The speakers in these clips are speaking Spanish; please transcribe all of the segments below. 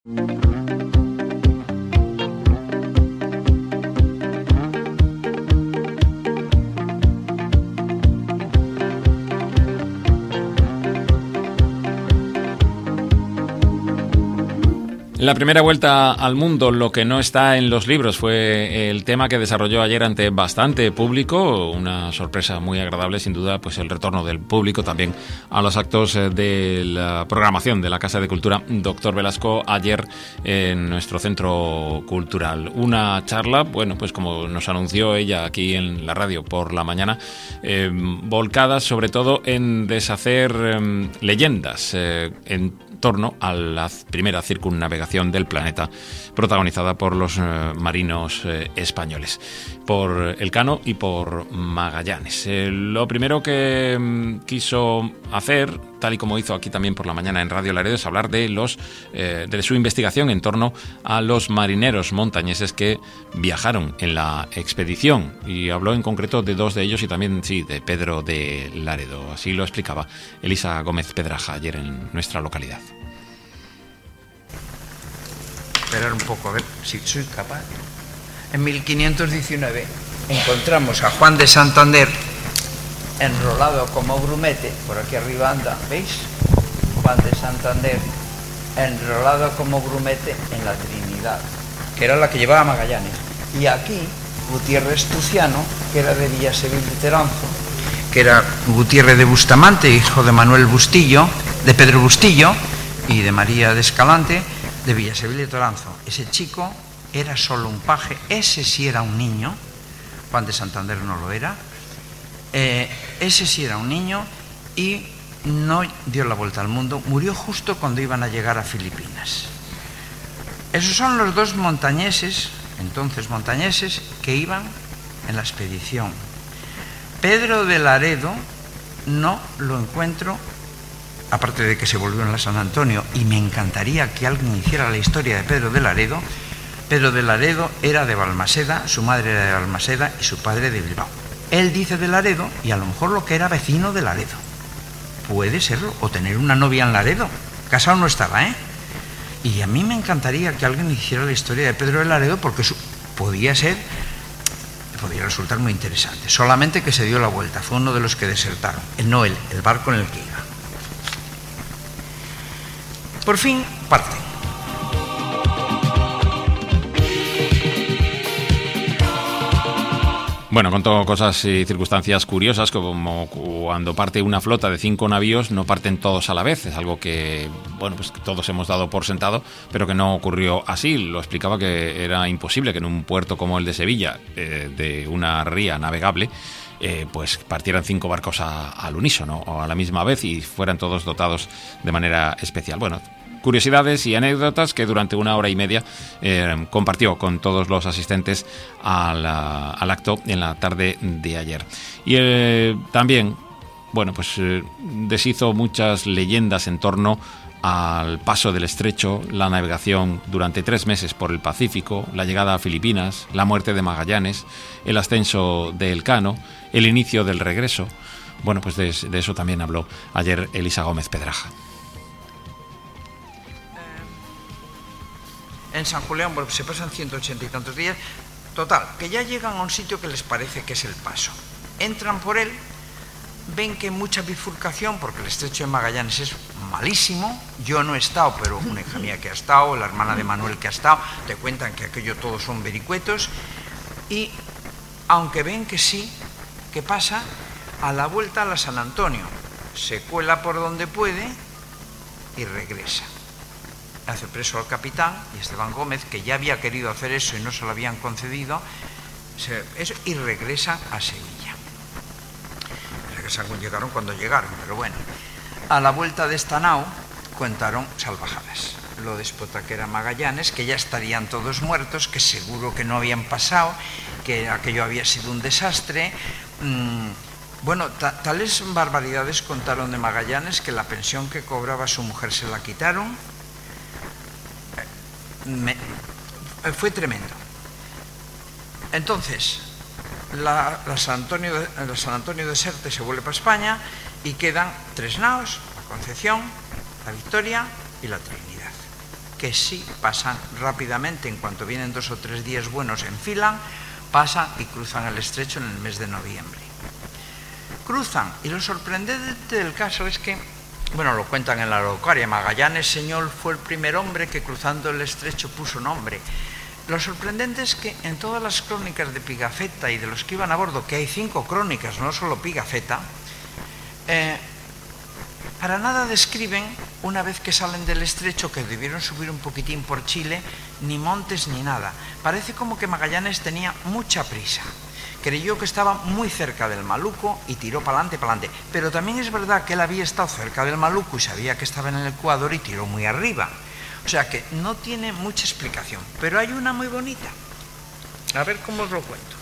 La primera vuelta al mundo, lo que no está en los libros, fue el tema que desarrolló ayer ante bastante público. Una sorpresa muy agradable, sin duda, pues el retorno del público también a los actos de la programación de la Casa de Cultura Doctor Velasco ayer en nuestro centro cultural. Una charla, bueno, pues como nos anunció ella aquí en la radio por la mañana, volcada sobre todo en deshacer leyendas en torno a la primera circunnavegación del planeta protagonizada por los marinos españoles, por Elcano y por Magallanes. Lo primero que quiso hacer, tal y como hizo aquí también por la mañana en Radio Laredo, es hablar de su investigación en torno a los marineros montañeses que viajaron en la expedición, y habló en concreto de dos de ellos y también, sí, de Pedro de Laredo. Así lo explicaba Elisa Gómez Pedraja ayer en nuestra localidad. Esperar un poco, a ver si soy capaz. En 1519 encontramos a Juan de Santander enrolado como grumete, por aquí arriba anda, ¿veis? Juan de Santander enrolado como grumete en la Trinidad, que era la que llevaba Magallanes. Y aquí Gutiérrez Tuciano, que era de Villasevil de Teranzo, que era Gutiérrez de Bustamante, hijo de Manuel Bustillo, de Pedro Bustillo y de María de Escalante, de Villasevil de Toranzo. Ese chico era solo un paje, ese sí era un niño, Juan de Santander no lo era, ese sí era un niño y no dio la vuelta al mundo, murió justo cuando iban a llegar a Filipinas. Esos son los dos montañeses, entonces montañeses, que iban en la expedición. Pedro de Laredo no lo encuentro, aparte de que se volvió en la San Antonio, y me encantaría que alguien hiciera la historia de Pedro de Laredo. Pedro de Laredo era de Balmaseda, su madre era de Balmaseda y su padre de Bilbao. Él dice de Laredo, y a lo mejor lo que era vecino de Laredo. Puede serlo, o tener una novia en Laredo. Casado no estaba, ¿eh? Y a mí me encantaría que alguien hiciera la historia de Pedro de Laredo, porque eso podía resultar muy interesante. Solamente que se dio la vuelta, fue uno de los que desertaron. No él, el barco en el que iba. Por fin parte. Bueno, contó cosas y circunstancias curiosas, como cuando parte una flota de 5 navíos, no parten todos a la vez. Es algo que, bueno, pues todos hemos dado por sentado, pero que no ocurrió así. Lo explicaba que era imposible que en un puerto como el de Sevilla, de una ría navegable, pues partieran 5 barcos al unísono o a la misma vez y fueran todos dotados de manera especial. Bueno, curiosidades y anécdotas que durante 1 hora y media compartió con todos los asistentes al acto en la tarde de ayer. Y también, bueno, pues deshizo muchas leyendas en torno al paso del estrecho, la navegación durante 3 meses por el Pacífico, la llegada a Filipinas, la muerte de Magallanes, el ascenso de Elcano, el inicio del regreso. Bueno, pues de eso también habló ayer Elisa Gómez Pedraja. En San Julián, bueno, se pasan 180 y tantos días. Total, que ya llegan a un sitio que les parece que es el paso. Entran por él, ven que hay mucha bifurcación, porque el estrecho de Magallanes es malísimo. Yo no he estado, pero una hija mía que ha estado, la hermana de Manuel que ha estado, te cuentan que aquello todos son vericuetos. Y aunque ven que sí, ¿qué pasa? A la vuelta a la San Antonio, se cuela por donde puede y regresa. Hace preso al capitán y Esteban Gómez, que ya había querido hacer eso y no se lo habían concedido, y regresan a Sevilla. Llegaron cuando llegaron, pero bueno. A la vuelta de Estanao contaron salvajadas. Lo déspota que era Magallanes, que ya estarían todos muertos, que seguro que no habían pasado, que aquello había sido un desastre. Bueno, tales barbaridades contaron de Magallanes, que la pensión que cobraba su mujer se la quitaron. Fue tremendo. Entonces, la San Antonio deserte, se vuelve para España y quedan 3 naos: la Concepción, la Victoria y la Trinidad, que sí pasan rápidamente, en cuanto vienen 2 o 3 días buenos, enfilan, pasan y cruzan el estrecho en el mes de noviembre. Cruzan, y lo sorprendente del caso es que, bueno, lo cuentan en la Araucaria, Magallanes Señor fue el primer hombre que cruzando el estrecho puso nombre. Lo sorprendente es que en todas las crónicas de Pigafetta y de los que iban a bordo, que hay 5 crónicas, no solo Pigafetta, para nada describen, una vez que salen del estrecho, que debieron subir un poquitín por Chile, ni montes ni nada. Parece como que Magallanes tenía mucha prisa. Creyó que estaba muy cerca del Maluco y tiró para adelante. Pero también es verdad que él había estado cerca del Maluco y sabía que estaba en el Ecuador y tiró muy arriba. O sea que no tiene mucha explicación. Pero hay una muy bonita. A ver cómo os lo cuento.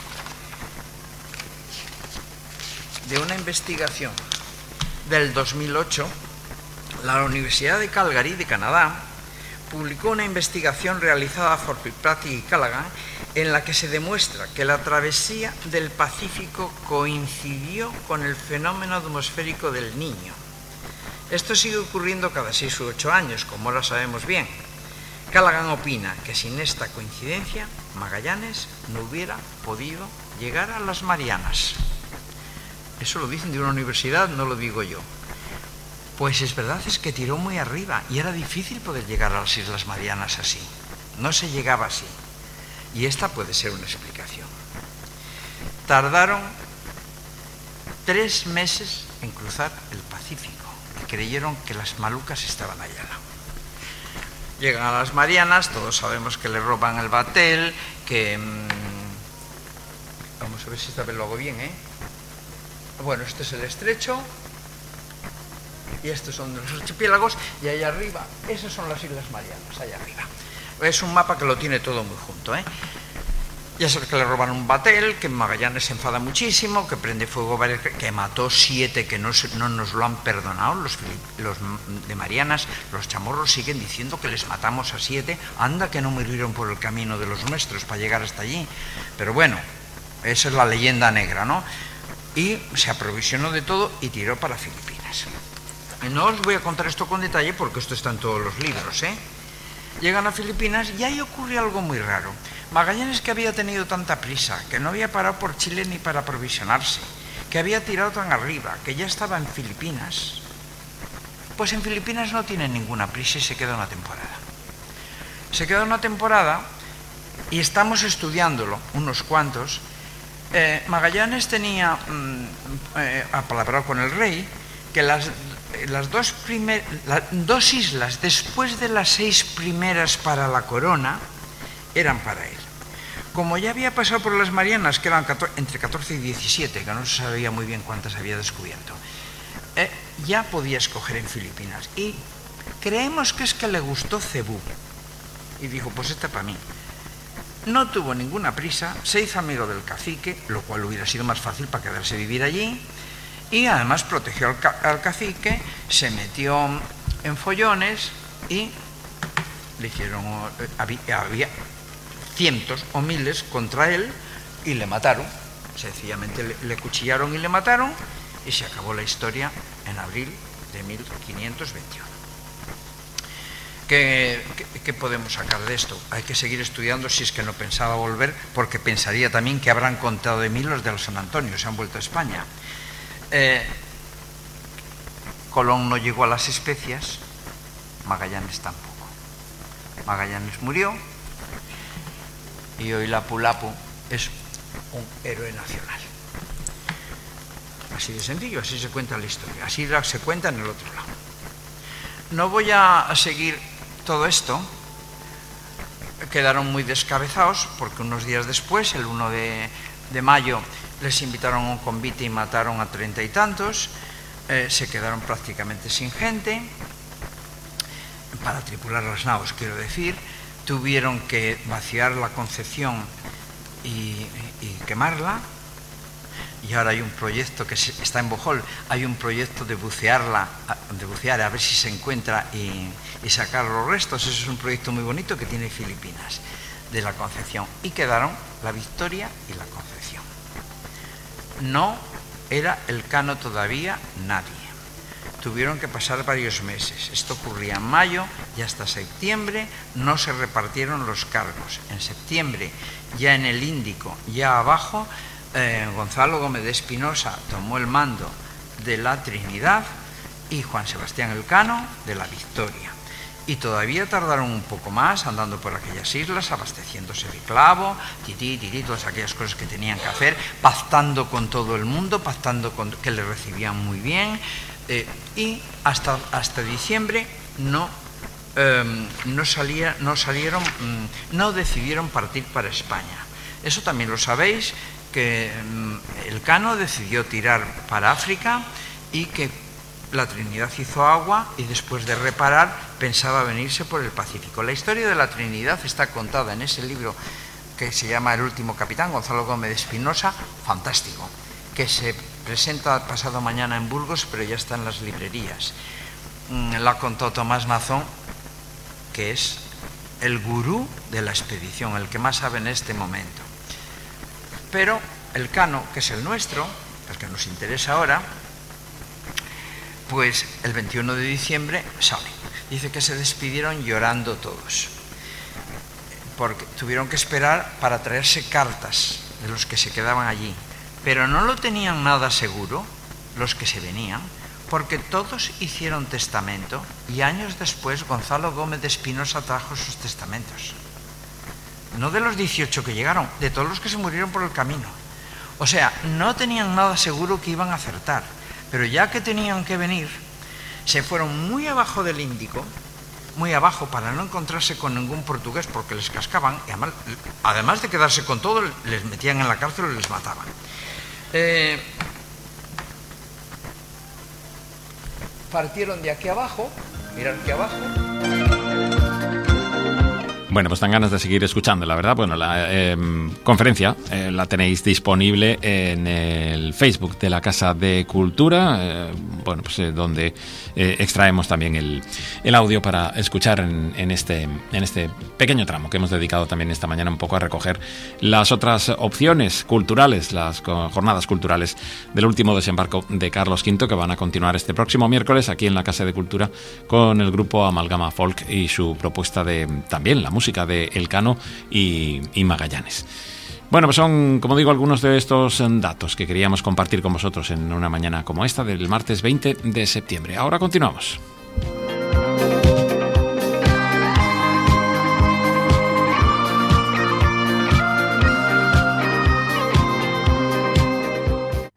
De una investigación del 2008, la Universidad de Calgary, de Canadá, publicó una investigación realizada por Fitzpatrick y Callaghan en la que se demuestra que la travesía del Pacífico coincidió con el fenómeno atmosférico del Niño. Esto sigue ocurriendo cada 6 u 8 años, como ahora sabemos bien. Callaghan opina que sin esta coincidencia, Magallanes no hubiera podido llegar a las Marianas. Eso lo dicen de una universidad, no lo digo yo. Pues es verdad, es que tiró muy arriba y era difícil poder llegar a las Islas Marianas así. No se llegaba así. Y esta puede ser una explicación. Tardaron 3 meses en cruzar el Pacífico y creyeron que las Malucas estaban allá al lado. Llegan a las Marianas, todos sabemos que le roban el batel, que... vamos a ver si esta vez lo hago bien, ¿eh? Bueno, este es el estrecho y estos son los archipiélagos y allá arriba, esas son las Islas Marianas, allá arriba. Es un mapa que lo tiene todo muy junto, ¿eh? Ya sabes que le roban un batel, que Magallanes se enfada muchísimo, que prende fuego, que mató 7, que no nos lo han perdonado, los de Marianas, los chamorros siguen diciendo que les matamos a 7, anda que no murieron por el camino de los nuestros para llegar hasta allí. Pero bueno, esa es la leyenda negra, ¿no? Y se aprovisionó de todo y tiró para Filipinas. No os voy a contar esto con detalle porque esto está en todos los libros, ¿eh? Llegan a Filipinas y ahí ocurre algo muy raro. Magallanes, que había tenido tanta prisa, que no había parado por Chile ni para aprovisionarse, que había tirado tan arriba, que ya estaba en Filipinas, pues en Filipinas no tiene ninguna prisa y se queda una temporada. Se queda una temporada y estamos estudiándolo, unos cuantos. Magallanes tenía apalabrado con el rey que las 2 islas después de las 6 primeras para la corona eran para él. Como ya había pasado por las Marianas, que eran entre 14 y 17, que no se sabía muy bien cuántas había descubierto, ya podía escoger en Filipinas. Y creemos que es que le gustó Cebú y dijo, pues esta para mí. No tuvo ninguna prisa, se hizo amigo del cacique, lo cual hubiera sido más fácil para quedarse a vivir allí, y además protegió al cacique, se metió en follones y le hicieron, había cientos o miles contra él y le mataron, sencillamente le cuchillaron y le mataron y se acabó la historia en abril de 1521. ¿Qué podemos sacar de esto? Hay que seguir estudiando si es que no pensaba volver, porque pensaría también que habrán contado de mí los de los San Antonio, se han vuelto a España. Colón no llegó a las Especias, Magallanes tampoco. Magallanes murió y hoy Lapu-Lapu es un héroe nacional. Así de sencillo, así se cuenta la historia, así se cuenta en el otro lado. No voy a seguir todo esto, quedaron muy descabezados porque unos días después, el 1 de mayo, les invitaron a un convite y mataron a 30 y tantos, se quedaron prácticamente sin gente para tripular las naves, quiero decir, tuvieron que vaciar la Concepción y quemarla, y ahora hay un proyecto que está en Bohol, hay un proyecto de bucear a ver si se encuentra y sacar los restos. Eso es un proyecto muy bonito que tiene Filipinas, de la Concepción, y quedaron la Victoria y la Concepción. No era Elcano todavía nadie. tuvieron que pasar varios meses. Esto ocurría en mayo y hasta septiembre no se repartieron los cargos. En septiembre, ya en el Índico, ya abajo, Gonzalo Gómez de Espinosa tomó el mando de la Trinidad y Juan Sebastián Elcano de la Victoria. Y todavía tardaron un poco más andando por aquellas islas, abasteciéndose de clavo, todas aquellas cosas que tenían que hacer, pactando con todo el mundo, que le recibían muy bien, y hasta diciembre no decidieron partir para España. Eso también lo sabéis, que Elcano decidió tirar para África y que la Trinidad hizo agua y después de reparar pensaba venirse por el Pacífico. La historia de la Trinidad está contada en ese libro que se llama El último capitán, Gonzalo Gómez de Espinosa, fantástico, que se presenta pasado mañana en Burgos, pero ya está en las librerías. La contó Tomás Mazón, que es el gurú de la expedición, el que más sabe en este momento. Pero Elcano, que es el nuestro, el que nos interesa ahora, pues el 21 de diciembre sale. Dice que se despidieron llorando todos, porque tuvieron que esperar para traerse cartas de los que se quedaban allí, pero no lo tenían nada seguro los que se venían, porque todos hicieron testamento y años después Gonzalo Gómez de Espinosa trajo sus testamentos. No de los 18 que llegaron, de todos los que se murieron por el camino. O sea, no tenían nada seguro que iban a acertar. Pero ya que tenían que venir, se fueron muy abajo del Índico, muy abajo, para no encontrarse con ningún portugués, porque les cascaban, y además de quedarse con todo, les metían en la cárcel y les mataban. Partieron de aquí abajo, mirad aquí abajo. Bueno, pues dan ganas de seguir escuchando, la verdad. Bueno, la conferencia la tenéis disponible en el Facebook de la Casa de Cultura, bueno, pues donde extraemos también el audio para escuchar en este pequeño tramo que hemos dedicado también esta mañana un poco a recoger las otras opciones culturales, las jornadas culturales del último desembarco de Carlos V, que van a continuar este próximo miércoles aquí en la Casa de Cultura con el grupo Amalgama Folk y su propuesta de también la música de Elcano y Magallanes. Bueno, pues son, como digo, algunos de estos datos que queríamos compartir con vosotros en una mañana como esta del martes 20 de septiembre. Ahora continuamos.